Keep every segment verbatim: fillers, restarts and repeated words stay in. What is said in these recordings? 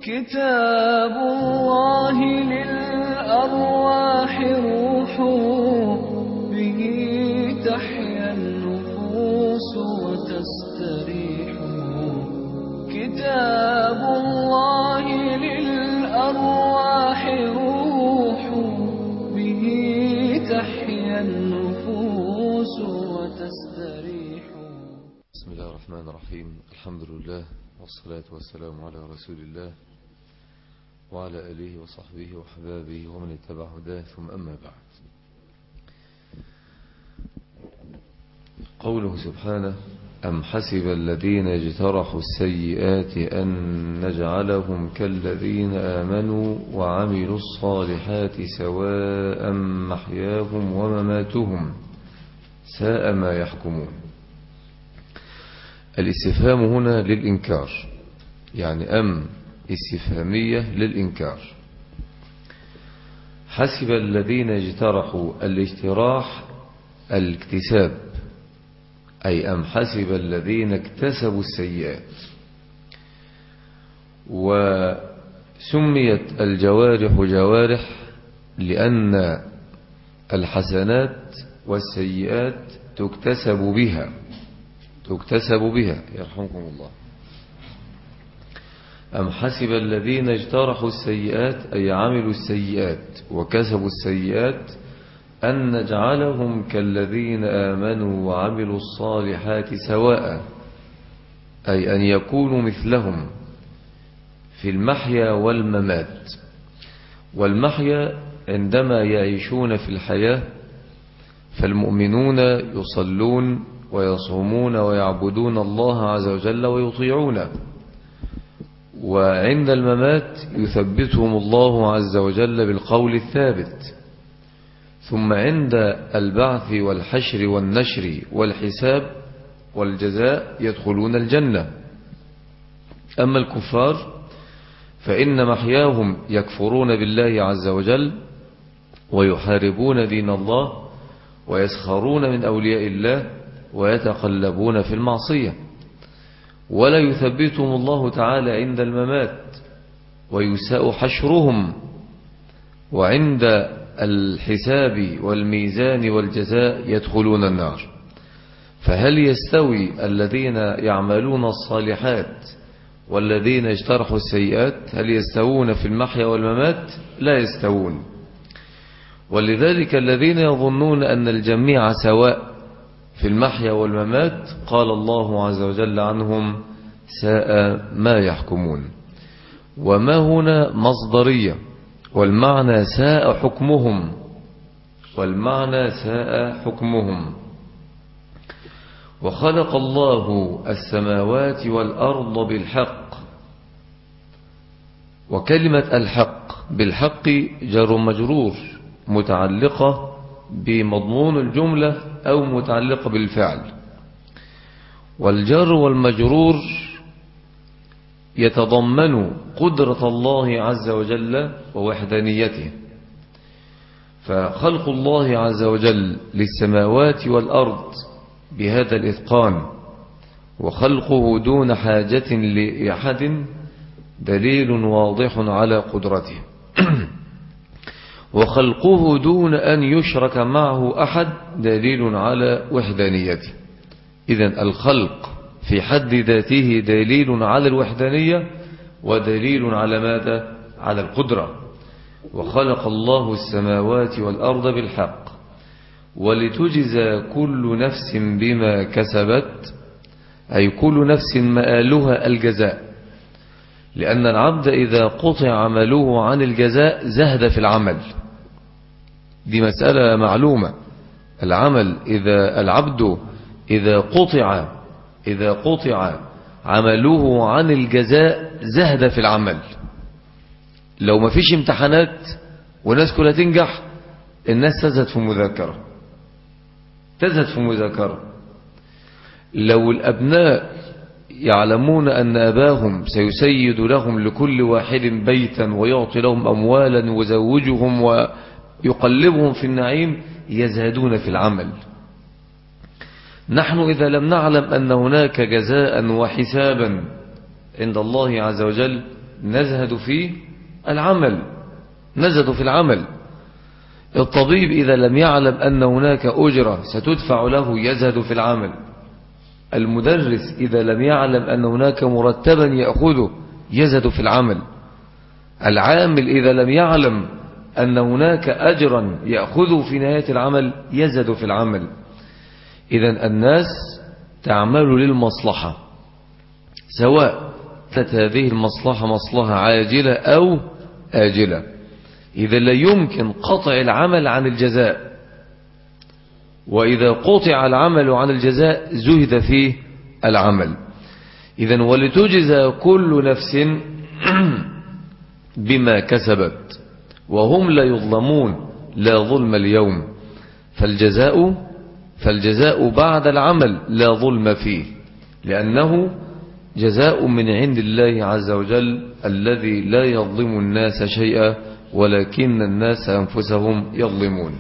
كتاب الله للأرواح روح، به تحيا النفوس وتستريح. كتاب الله للأرواح روح، به تحيا النفوس وتستريح. بسم الله الرحمن الرحيم. الحمد لله والصلاة والسلام على رسول الله وعلى آله وصحبه وحبابه ومن اتبع هداه، ثم أما بعد. قوله سبحانه: أم حسب الذين اجترحوا السيئات أن نجعلهم كالذين آمنوا وعملوا الصالحات سواء محياهم ومماتهم ساء ما يحكمون. الاستفهام هنا للإنكار، يعني أم استفهامية للإنكار. حسب الذين اجترحوا، الاجتراح الاكتساب، أي أم حسب الذين اكتسبوا السيئات. وسميت الجوارح جوارح لأن الحسنات والسيئات تكتسب بها تكتسب بها يرحمكم الله. أم حسب الذين اجترحوا السيئات، أي عملوا السيئات وكسبوا السيئات، أن نجعلهم كالذين آمنوا وعملوا الصالحات سواء، أي أن يكونوا مثلهم في المحيا والممات. والمحيا عندما يعيشون في الحياة، فالمؤمنون يصلون ويصومون ويعبدون الله عز وجل ويطيعونه، وعند الممات يثبتهم الله عز وجل بالقول الثابت، ثم عند البعث والحشر والنشر والحساب والجزاء يدخلون الجنة. أما الكفار فإن محياهم يكفرون بالله عز وجل ويحاربون دين الله ويسخرون من أولياء الله ويتقلبون في المعصية، ولا يثبتهم الله تعالى عند الممات ويساء حشرهم، وعند الحساب والميزان والجزاء يدخلون النار. فهل يستوي الذين يعملون الصالحات والذين اجترحوا السيئات؟ هل يستوون في المحيا والممات؟ لا يستوون. ولذلك الذين يظنون أن الجميع سواء في المحيا والممات قال الله عز وجل عنهم: ساء ما يحكمون. وما هنا مصدرية، والمعنى ساء حكمهم والمعنى ساء حكمهم. وخلق الله السماوات والأرض بالحق، وكلمة الحق بالحق جر مجرور متعلقة بمضمون الجملة أو متعلقة بالفعل. والجر والمجرور يتضمن قدرة الله عز وجل ووحدانيته. فخلق الله عز وجل للسماوات والأرض بهذا الإتقان وخلقه دون حاجة لأحد دليل واضح على قدرته، وخلقه دون أن يشرك معه أحد دليل على وحدانيته. إذن الخلق في حد ذاته دليل على الوحدانية ودليل على ماذا؟ على القدرة. وخلق الله السماوات والأرض بالحق ولتجزى كل نفس بما كسبت، أي كل نفس مآلها الجزاء، لأن العبد إذا قطع عمله عن الجزاء زهد في العمل. دي مسألة معلومة. العمل إذا العبد إذا قطع إذا قطع عمله عن الجزاء زهد في العمل. لو ما فيش امتحانات والناس كلها تنجح، الناس تزهد في مذاكرة تزهد في مذاكرة. لو الأبناء يعلمون أن أباهم سيسيد لهم لكل واحد بيتا ويعطي لهم أموالا ويزوجهم ويقلبهم في النعيم، يزهدون في العمل. نحن إذا لم نعلم أن هناك جزاء وحسابا عند الله عز وجل نزهد في العمل نزهد في العمل. الطبيب إذا لم يعلم أن هناك أجرة ستدفع له يزهد في العمل. المدرس إذا لم يعلم أن هناك مرتبا يأخذه يزهد في العمل. العامل إذا لم يعلم أن هناك أجرا يأخذه في نهاية العمل يزهد في العمل. إذن الناس تعمل للمصلحة، سواء كانت هذه المصلحة مصلحة عاجلة أو آجلة. إذا لا يمكن قطع العمل عن الجزاء، وإذا قطع العمل عن الجزاء زهد في العمل. إذن ولتجزى كل نفس بما كسبت وهم لا يظلمون، لا ظلم اليوم. فالجزاء فالجزاء بعد العمل لا ظلم فيه، لأنه جزاء من عند الله عز وجل الذي لا يظلم الناس شيئا ولكن الناس أنفسهم يظلمون.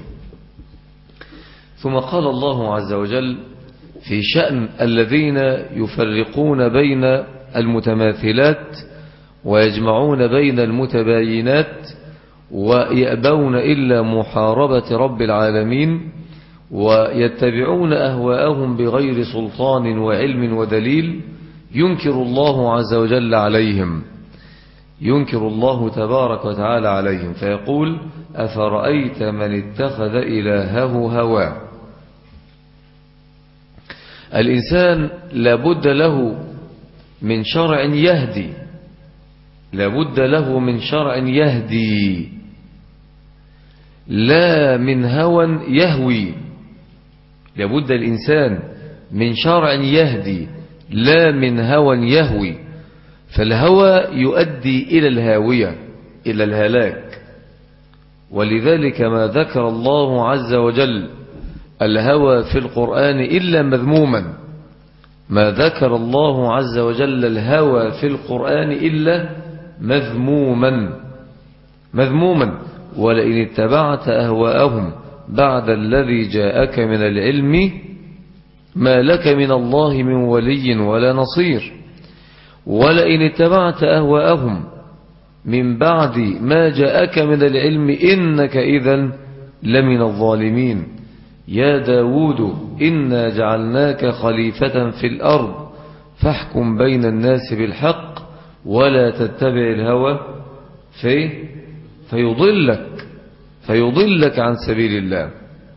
ثم قال الله عز وجل في شأن الذين يفرقون بين المتماثلات ويجمعون بين المتباينات ويأبون إلا محاربة رب العالمين ويتبعون أهواءهم بغير سلطان وعلم ودليل، ينكر الله عز وجل عليهم، ينكر الله تبارك وتعالى عليهم فيقول: أفرأيت من اتخذ إلهه هواه. الإنسان لابد له من شرع يهدي، لابد له من شرع يهدي، لا من هوى يهوي. لابد الإنسان من شرع يهدي لا من هوى يهوي. فالهوى يؤدي إلى الهاوية، إلى الهلاك. ولذلك ما ذكر الله عز وجل الهوى في القرآن إلا مذموما، ما ذكر الله عز وجل الهوى في القرآن إلا مذموما مذموما. ولئن اتبعت أهواءهم بعد الذي جاءك من العلم ما لك من الله من ولي ولا نصير. ولئن اتبعت أهواءهم من بعد ما جاءك من العلم إنك إذن لمن الظالمين. يا داود إنا جعلناك خليفة في الأرض فاحكم بين الناس بالحق ولا تتبع الهوى في فيضلك فيضلك عن سبيل الله.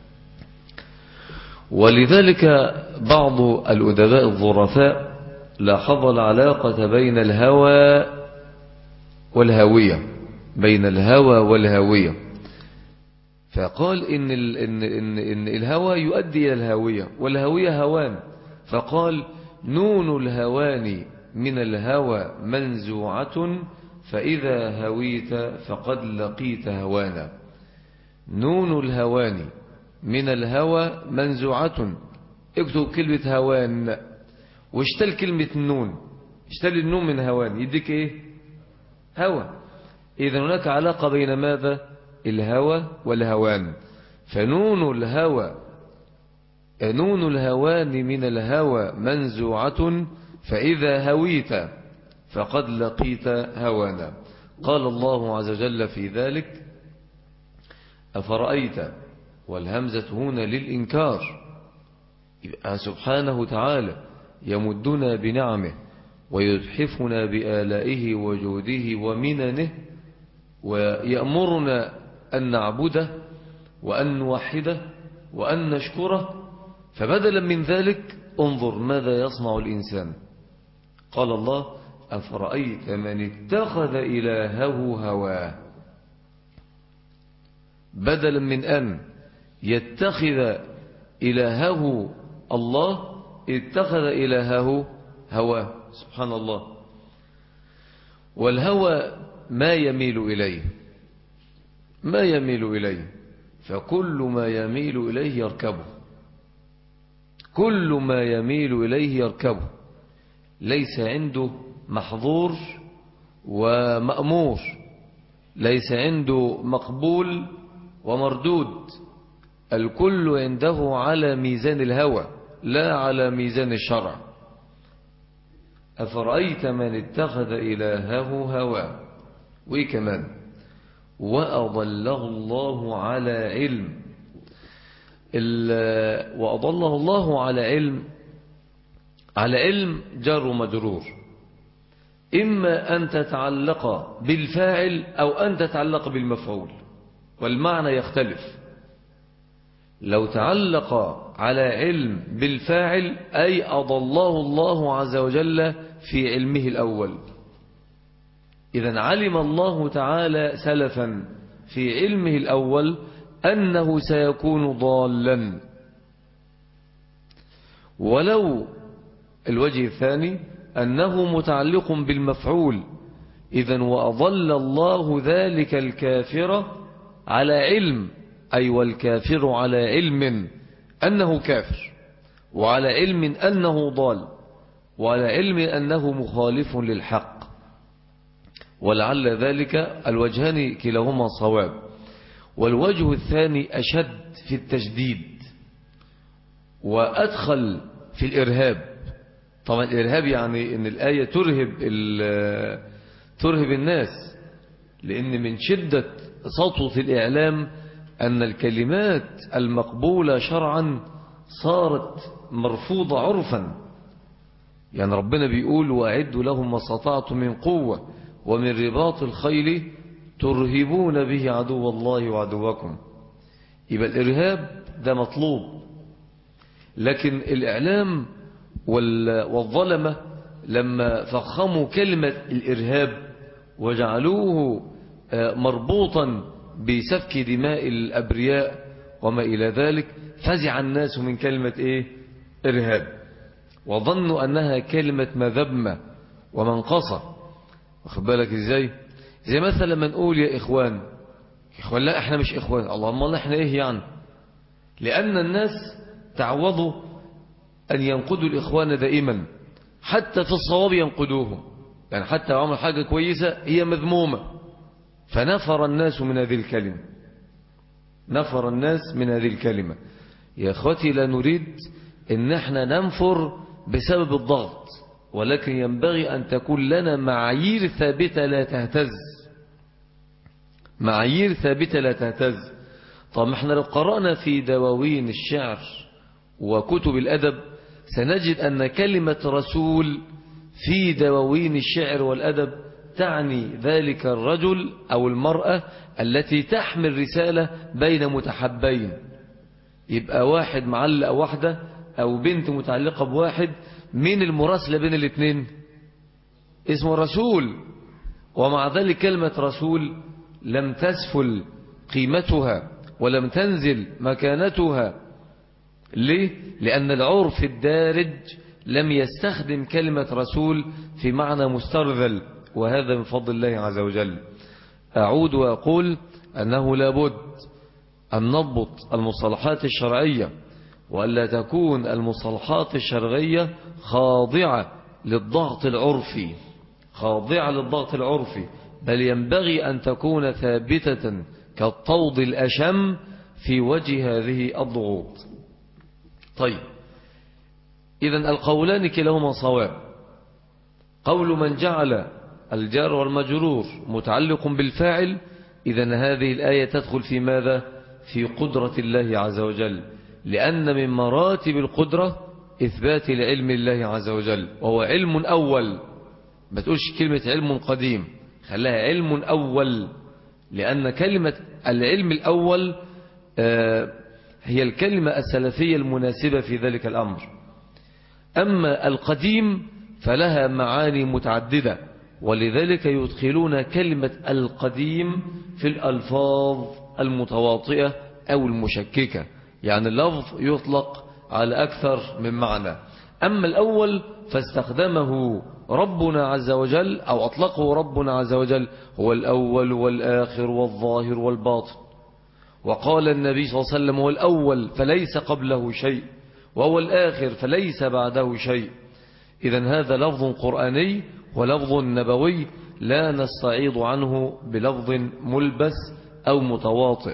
ولذلك بعض الأدباء الظرفاء لاحظ العلاقة بين الهوى والهاوية، بين الهوى والهاوية، فقال إن, ال إن, إن, إن الهوى يؤدي إلى الهاوية والهاوية هوان، فقال: نون الهوان من الهوى منزوعة فإذا هويت فقد لقيت هوانا. نون الهوان من الهوى منزوعة. اكتب كلمة هوان واشتل كلمة النون، اشتل النون من هوان يديك ايه؟ هوى. إذا هناك علاقة بين ماذا؟ الهوى والهوان. فنون الهوى نون الهوان من الهوى منزوعة فإذا هويت فقد لقيت هوانا. قال الله عز وجل في ذلك: أفرأيت، والهمزة هنا للإنكار. سبحانه وتعالى يمدنا بنعمه ويتحفنا بآلائه وجوده ومننه ويأمرنا أن نعبده وأن نوحده وأن نشكره. فبدلا من ذلك انظر ماذا يصنع الإنسان. قال الله: أفرأيت من اتخذ إلهه هواه. بدلا من أن يتخذ إلهه الله اتخذ إلهه هواه. سبحان الله. والهوى ما يميل إليه ما يميل إليه فكل ما يميل إليه يركبه، كل ما يميل إليه يركبه. ليس عنده محظور ومأمور، ليس عنده مقبول ومردود. الكل عنده على ميزان الهوى لا على ميزان الشرع. أفرأيت من اتخذ إلهه هواه، وإيه كمان؟ وأضله الله على علم. وأضله الله على علم، على علم جار ومجرور، إما أن تتعلق بالفاعل أو أن تتعلق بالمفعول، والمعنى يختلف. لو تعلق على علم بالفاعل أي أضله الله عز وجل في علمه الأول. إذن علم الله تعالى سلفا في علمه الأول أنه سيكون ضالا. ولو الوجه الثاني أنه متعلق بالمفعول، إذن وأضل الله ذلك الكافر على علم، أي والكافر على علم أنه كافر، وعلى علم أنه ضال، وعلى علم أنه مخالف للحق. ولعل ذلك الوجهان كلاهما صواب. والوجه الثاني أشد في التشديد وأدخل في الإرهاب. طبعا الإرهاب يعني أن الآية ترهب, ترهب الناس، لأن من شدة سطوة الإعلام أن الكلمات المقبولة شرعا صارت مرفوضة عرفا. يعني ربنا بيقول وأعدوا لهم ما استطعتم من قوة ومن رباط الخيل ترهبون به عدو الله وعدوكم. يبقى الإرهاب ده مطلوب، لكن الإعلام والظلمة لما فخموا كلمة الإرهاب وجعلوه مربوطا بسفك دماء الأبرياء وما إلى ذلك، فزع الناس من كلمة إيه؟ إرهاب، وظنوا أنها كلمة مذمة ومنقصة. واخد بالك إزاي؟ زي مثلا لما نقول يا إخوان، إخوان لا إحنا مش إخوان، اللهم الله إحنا إيه يعني؟ لأن الناس تعوضوا أن ينقدوا الإخوان دائما، حتى في الصواب ينقدوهم، يعني حتى لو عمل حاجة كويسة هي مذمومة، فنفر الناس من هذه الكلمة، نفر الناس من هذه الكلمة. يا أخوتي لا نريد أن احنا ننفر بسبب الضغط، ولكن ينبغي أن تكون لنا معايير ثابتة لا تهتز، معايير ثابتة لا تهتز. طب احنا لو قرأنا في دواوين الشعر وكتب الأدب سنجد أن كلمة رسول في دواوين الشعر والأدب تعني ذلك الرجل أو المرأة التي تحمل رسالة بين متحبين. يبقى واحد معلق واحدة أو بنت متعلقة بواحد، من المراسلة بين الاثنين اسمه رسول. ومع ذلك كلمة رسول لم تسفل قيمتها ولم تنزل مكانتها. ليه؟ لأن العرف الدارج لم يستخدم كلمة رسول في معنى مسترذل، وهذا من فضل الله عز وجل. أعود وأقول أنه لابد أن نضبط المصطلحات الشرعية، وألا تكون المصطلحات الشرعية خاضعة للضغط العرفي، خاضعة للضغط العرفي، بل ينبغي أن تكون ثابتة كالطود الأشم في وجه هذه الضغوط. طيب، إذن القولان كلاهما صواب. قول من جعل الجار والمجرور متعلق بالفاعل، إذن هذه الآية تدخل في ماذا؟ في قدرة الله عز وجل، لأن من مراتب القدرة إثبات العلم لله عز وجل، وهو علم أول. ما تقولش كلمة علم قديم، خلاها علم أول، لأن كلمة العلم الأول هي الكلمة السلفية المناسبة في ذلك الأمر. أما القديم فلها معاني متعددة، ولذلك يدخلون كلمة القديم في الألفاظ المتواطئة أو المشككة، يعني اللفظ يطلق على أكثر من معنى. أما الأول فاستخدمه ربنا عز وجل أو أطلقه ربنا عز وجل، هو الأول والآخر والظاهر والباطن. وقال النبي صلى الله عليه وسلم هو الأول فليس قبله شيء، وهو الآخر فليس بعده شيء. إذن هذا لفظ قرآني ولفظ نبوي لا نستعيض عنه بلفظ ملبس أو متواطئ.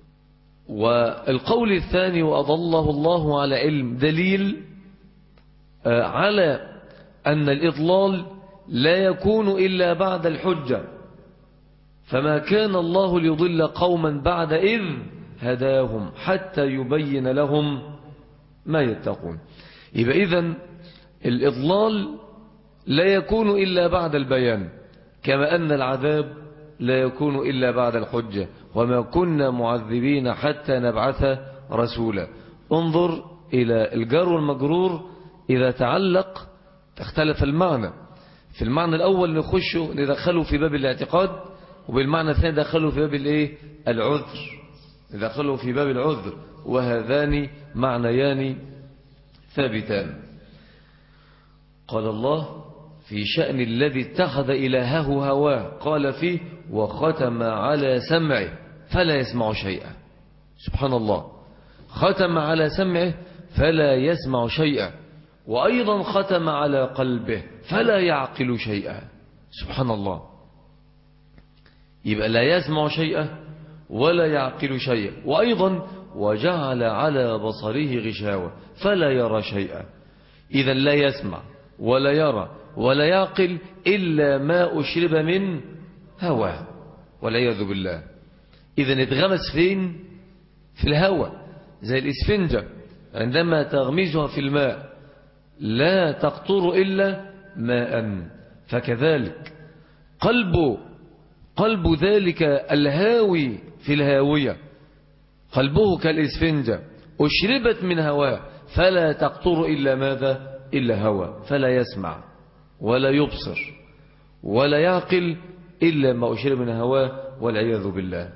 والقول الثاني وأضله الله على علم، دليل على أن الإضلال لا يكون إلا بعد الحجة، فما كان الله ليضل قوما بعد إذ هداهم حتى يبين لهم ما يتقون. يبقى إذن الإضلال لا يكون إلا بعد البيان، كما أن العذاب لا يكون إلا بعد الحجة، وما كنا معذبين حتى نبعث رسولا. انظر إلى الجار والمجرور إذا تعلق تختلف المعنى. في المعنى الأول نخش ندخله في باب الاعتقاد، وبالمعنى الثاني ندخله في باب الايه العذر، ندخله في باب العذر، وهذان معنيان ثابتان. قال الله في شأن الذي اتخذ إلهه هواه قال فيه وختم على سمعه فلا يسمع شيئا. سبحان الله، ختم على سمعه فلا يسمع شيئا، وأيضا ختم على قلبه فلا يعقل شيئا. سبحان الله، يبقى لا يسمع شيئا ولا يعقل شيئا، وأيضا وجعل على بصره غشاوة فلا يرى شيئا. إذا لا يسمع ولا يرى ولا يعقل إلا ما أشرب من هواه والعياذ بالله. إذا اتغمس فين؟ في الهوى، زي الإسفنجة عندما تغمزها في الماء لا تقطر إلا ماء، فكذلك قلب قلب ذلك الهاوي في الهاوية، قلبه كالإسفنجة أشربت من هواه فلا تقطر إلا ماذا؟ إلا هوى، فلا يسمع ولا يبصر ولا يعقل إلا ما أشرب من هواه والعياذ بالله.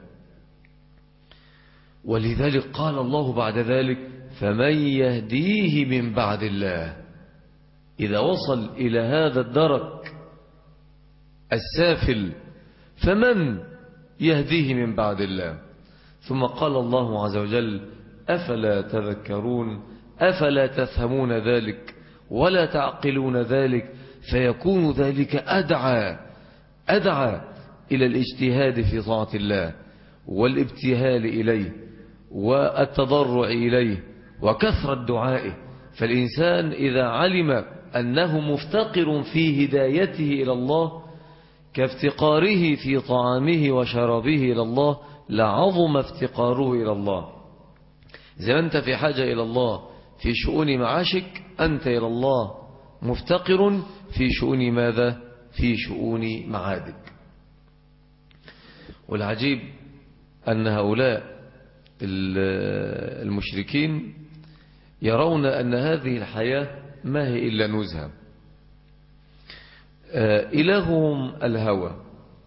ولذلك قال الله بعد ذلك فمن يهديه من بعد الله. إذا وصل إلى هذا الدرك السافل فمن يهديه من بعد الله؟ ثم قال الله عز وجل أفلا تذكرون، أفلا تفهمون ذلك ولا تعقلون ذلك، فيكون ذلك أدعى أدعى إلى الاجتهاد في طاعة الله والابتهال إليه والتضرع إليه وكثرة دعائه. فالإنسان إذا علم أنه مفتقر في هدايته إلى الله كافتقاره في طعامه وشرابه إلى الله لعظم افتقاره إلى الله. زي ما أنت في حاجة إلى الله في شؤون معاشك، أنت إلى الله مفتقر في شؤون ماذا؟ في شؤون معادك. والعجيب أن هؤلاء المشركين يرون أن هذه الحياة ما هي إلا نزهة. إلههم الهوى،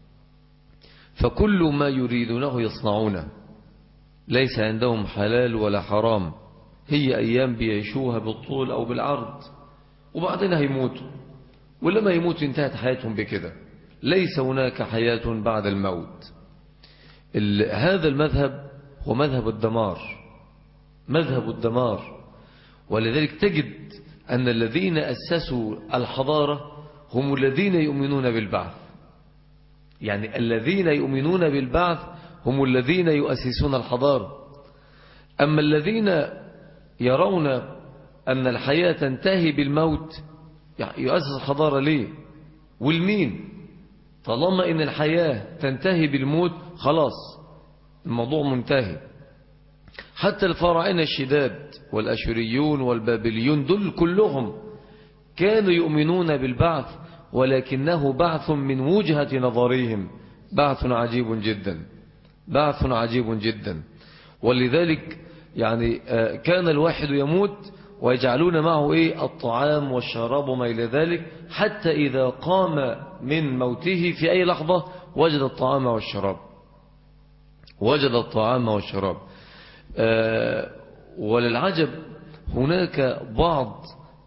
فكل ما يريدونه يصنعونه، ليس عندهم حلال ولا حرام، هي أيام بيعيشوها بالطول أو بالعرض وبعدين هيموتوا، ولما يموتوا انتهت حياتهم بكده، ليس هناك حياة بعد الموت. هذا المذهب هو مذهب الدمار، مذهب الدمار. ولذلك تجد أن الذين أسسوا الحضارة هم الذين يؤمنون بالبعث، يعني الذين يؤمنون بالبعث هم الذين يؤسسون الحضارة. أما الذين يرون أن الحياة تنتهي بالموت يؤسس الحضارة ليه والمين؟ طالما إن الحياة تنتهي بالموت خلاص الموضوع منتهي. حتى الفراعنة الشداد والأشوريون والبابليون دول كلهم كانوا يؤمنون بالبعث، ولكنه بعث من وجهة نظرهم، بعث عجيب جدا، بعث عجيب جدا. ولذلك يعني كان الواحد يموت ويجعلون معه إيه الطعام والشراب وما إلى ذلك، حتى إذا قام من موته في أي لحظة وجد الطعام والشراب، وجد الطعام والشراب. آه وللعجب هناك بعض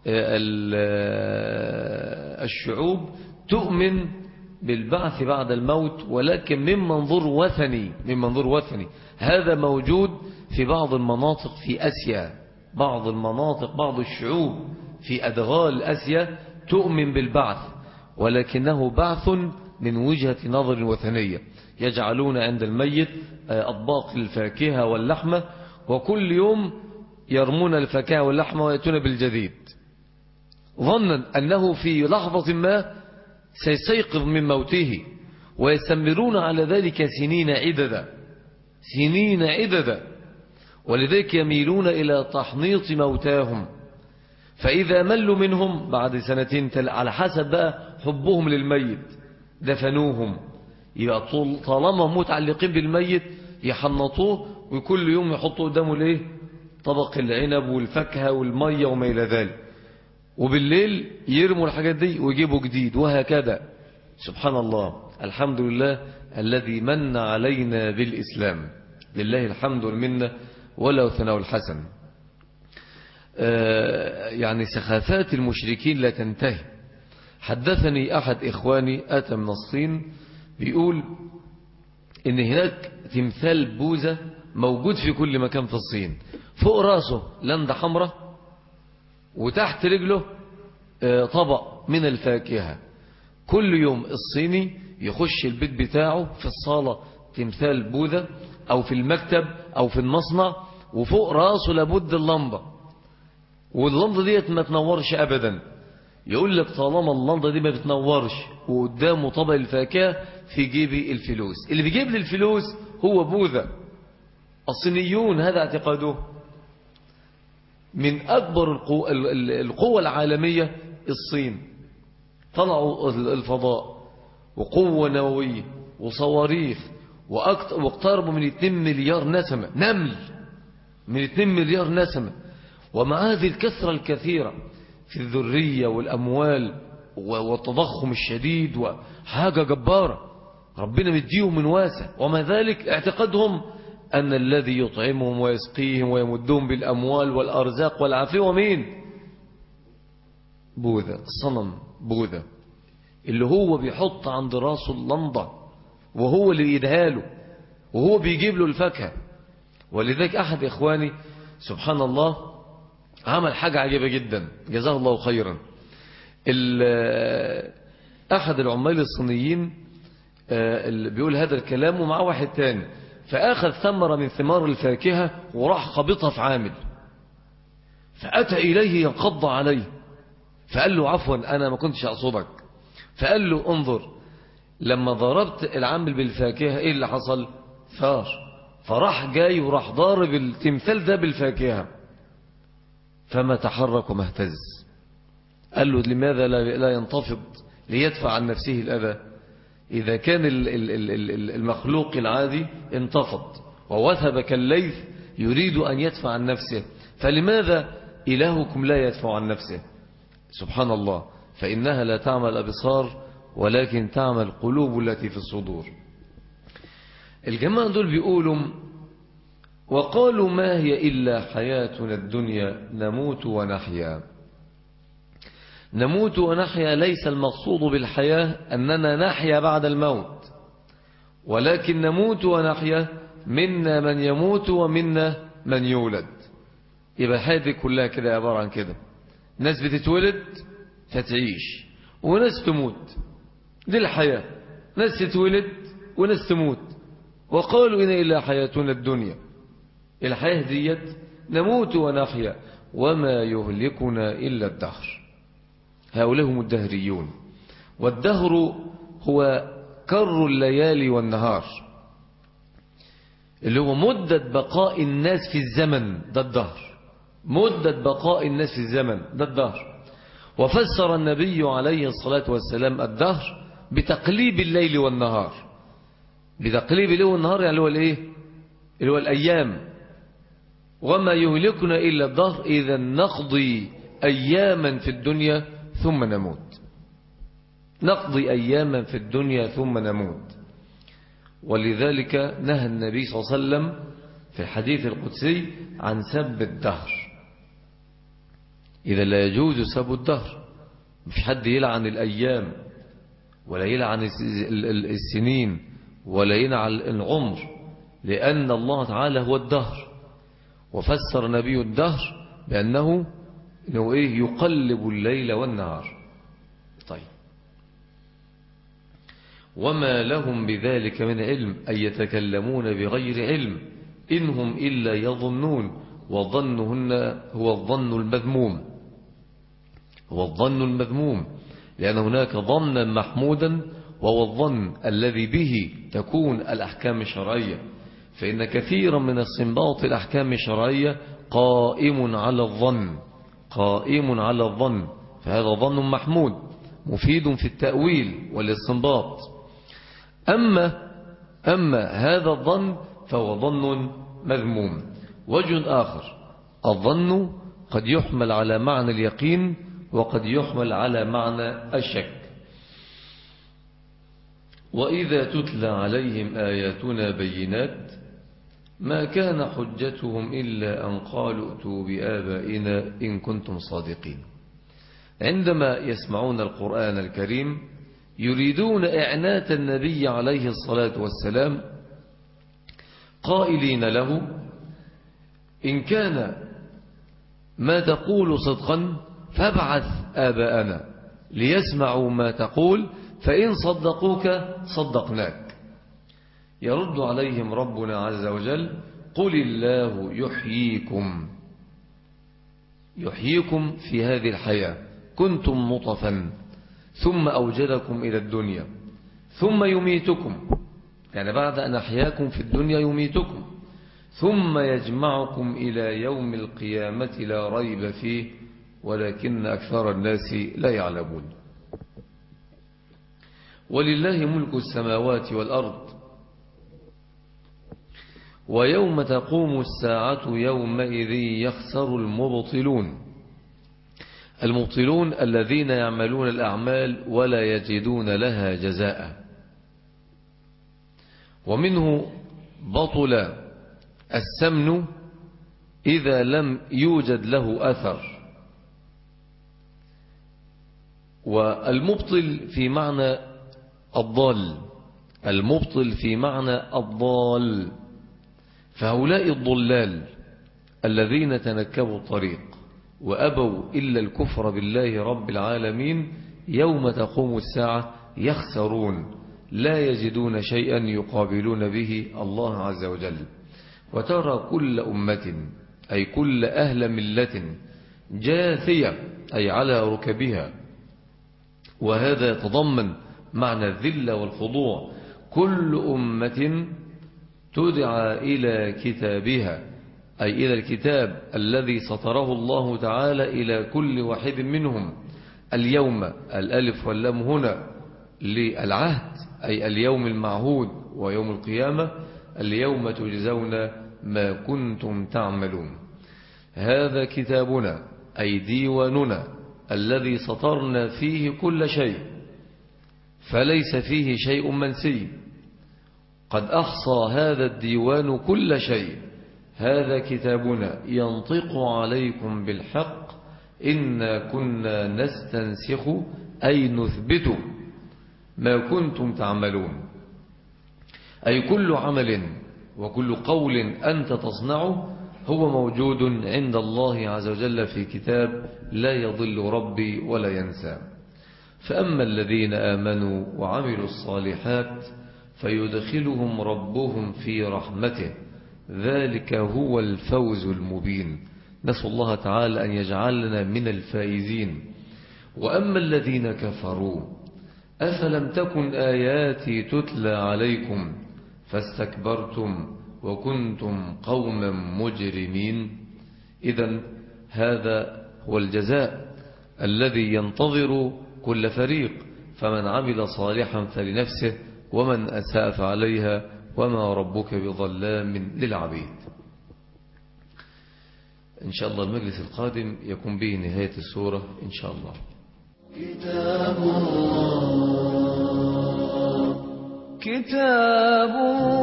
الشعوب تؤمن بالبعث بعد الموت، ولكن من منظور وثني، من منظور وثني. هذا موجود في بعض المناطق في آسيا، بعض المناطق بعض الشعوب في أدغال آسيا تؤمن بالبعث، ولكنه بعث من وجهة نظر وثنية. يجعلون عند الميت أطباق الفاكهة واللحمة، وكل يوم يرمون الفاكهة واللحمة ويأتون بالجديد. ظنا أنه في لحظة ما سيستيقظ من موته، ويستمرون على ذلك سنين عددا سنين عددا ولذلك يميلون إلى تحنيط موتاهم. فإذا ملوا منهم بعد سنتين على حسب بقى حبهم للميت دفنوهم. يبقى طالما متعلقين بالميت يحنطوه، وكل يوم يحطوا قدامه ليه طبق العنب والفاكهة والمية وما إلى ذلك، وبالليل يرموا الحاجات دي ويجيبوا جديد، وهكذا. سبحان الله، الحمد لله الذي من علينا بالإسلام، لله الحمد والمنة ولا ثناء الحسن. آه يعني سخافات المشركين لا تنتهي. حدثني أحد إخواني أتى من الصين بيقول إن هناك تمثال بوذا موجود في كل مكان في الصين، فوق راسه لندة حمراء، وتحت رجله آه طبق من الفاكهة. كل يوم الصيني يخش البيت بتاعه في الصالة تمثال بوذا، أو في المكتب أو في المصنع، وفوق راسه لابد اللمبة، واللمبة دي ما تنورش أبدا. يقول لك طالما اللمبة دي ما بتنورش وقدامه طبق الفاكهة، في جيبي الفلوس. اللي بيجيب لي الفلوس هو بوذا. الصينيون هذا اعتقاده. من أكبر القوى, القوى العالمية الصين، طلعوا الفضاء وقوة نووية وصواريخ، واقتربوا من اثنين مليار نسمة نمل، من اثنين مليار نسمة. ومع هذه الكثرة الكثيرة في الذرية والأموال والتضخم الشديد وحاجة جبارة، ربنا مديهم من واسع، وما ذلك اعتقادهم أن الذي يطعمهم ويسقيهم ويمدهم بالأموال والأرزاق والعافية ومين؟ بوذا، الصنم بوذا، اللي هو بيحط عند راسه اللمضة، وهو اللي يدهاله، وهو بيجيب له الفاكهة. ولذلك أحد إخواني سبحان الله عمل حاجة عجيبة جدا، جزاه الله خيرا. أحد العمال الصينيين اللي بيقول هذا الكلام ومعه واحد تاني، فأخذ ثمرة من ثمار الفاكهة وراح خبطها في عامل، فأتى إليه ينقض عليه، فقال له عفوا أنا ما كنتش أقصدك. فقال له انظر، لما ضربت العامل بالفاكهة إيه اللي حصل؟ ثار. فراح جاي وراح ضارب التمثال ده بالفاكهة فما تحرك وما اهتز. قال له لماذا لا ينتفض ليدفع عن نفسه الأذى؟ إذا كان المخلوق العادي انتفض ووثب كالليث يريد أن يدفع عن نفسه، فلماذا إلهكم لا يدفع عن نفسه؟ سبحان الله. فإنها لا تعمل الأبصار ولكن تعمل القلوب التي في الصدور. الجماعة دول بيقولوا وقالوا ما هي إلا حياتنا الدنيا نموت ونحيا. نموت ونحيا ليس المقصود بالحياة أننا نحيا بعد الموت، ولكن نموت ونحيا منا من يموت ومنا من يولد. يبقى الحياة دي كلها كده عبارة عن كده، ناس بتتولد فتعيش وناس تموت، دي الحياة. ناس تتولد وناس تموت. وقالوا إن إلا حياتنا الدنيا، الحياة ديت نموت ونحيا وما يهلكنا إلا الدهر. هؤلاء هم الدهريون. والدهر هو كر الليالي والنهار، اللي هو مدة بقاء الناس في الزمن، ده الدهر. مدة بقاء الناس في الزمن ده الدهر. وفسر النبي عليه الصلاة والسلام الدهر بتقليب الليل والنهار. بتقليب الليل والنهار يعني اللي هو الايه؟ اللي هو الأيام. وما يهلكنا إلا الدهر، إذا نقضي أياما في الدنيا ثم نموت. نقضي أياما في الدنيا ثم نموت. ولذلك نهى النبي صلى الله عليه وسلم في الحديث القدسي عن سب الدهر. إذا لا يجوز سب الدهر، مش حد يلعن الأيام ولا يلعن السنين ولا يلعن العمر، لأن الله تعالى هو الدهر. وفسر نبي الدهر بأنه إنه إيه؟ يقلب الليل والنهار. طيب، وما لهم بذلك من علم، أي يتكلمون بغير علم، إنهم إلا يظنون، وظنهن هو الظن المذموم. هو الظن المذموم، لأن هناك ظنا محمودا وهو الظن الذي به تكون الأحكام الشرعية، فإن كثيرا من استنباط الأحكام الشرعية قائم على الظن قائم على الظن فهذا ظن محمود مفيد في التأويل والاستنباط. أما, أما هذا الظن فهو ظن مذموم. وجه آخر، الظن قد يحمل على معنى اليقين وقد يحمل على معنى الشك. وإذا تتلى عليهم آياتنا بينات ما كان حجتهم إلا أن قالوا ائتوا بآبائنا إن كنتم صادقين. عندما يسمعون القرآن الكريم يريدون إعنات النبي عليه الصلاة والسلام قائلين له إن كان ما تقول صدقا فابعث آباءنا ليسمعوا ما تقول فإن صدقوك صدقناك. يرد عليهم ربنا عز وجل قل الله يحييكم يحييكم في هذه الحياة، كنتم نطفا ثم أوجدكم إلى الدنيا ثم يميتكم، يعني بعد أن أحياكم في الدنيا يميتكم ثم يجمعكم إلى يوم القيامة لا ريب فيه ولكن أكثر الناس لا يعلمون. ولله ملك السماوات والأرض ويوم تقوم الساعة يومئذ يخسر المبطلون. المبطلون الذين يعملون الأعمال ولا يجدون لها جزاء. ومنه بطل السمن إذا لم يوجد له أثر. والمبطل في معنى الضال المبطل في معنى الضال فهؤلاء الضلال الذين تنكبوا الطريق وأبوا إلا الكفر بالله رب العالمين يوم تقوم الساعة يخسرون لا يجدون شيئا يقابلون به الله عز وجل. وترى كل أمة أي كل أهل ملة جاثية أي على ركبها، وهذا يتضمن معنى الذل والخضوع. كل أمة تدعى إلى كتابها أي إلى الكتاب الذي سطره الله تعالى إلى كل واحد منهم. اليوم الألف واللام هنا للعهد أي اليوم المعهود ويوم القيامة. اليوم تجزون ما كنتم تعملون. هذا كتابنا أي ديواننا الذي سطرنا فيه كل شيء فليس فيه شيء منسي. قد أحصى هذا الديوان كل شيء. هذا كتابنا ينطق عليكم بالحق إنا كنا نستنسخ أي نثبت ما كنتم تعملون. أي كل عمل وكل قول أنت تصنعه هو موجود عند الله عز وجل في كتاب لا يضل ربي ولا ينسى. فأما الذين آمنوا وعملوا الصالحات فيدخلهم ربهم في رحمته ذلك هو الفوز المبين. نسأل الله تعالى أن يجعلنا من الفائزين. وأما الذين كفروا أفلم تكن آياتي تتلى عليكم فاستكبرتم وكنتم قوما مجرمين. إذن هذا هو الجزاء الذي ينتظر كل فريق، فمن عمل صالحا فلنفسه ومن أساء فعليها وما ربك بظلام للعبيد. إن شاء الله المجلس القادم يكون به نهاية السورة إن شاء الله. كتاب الله كتاب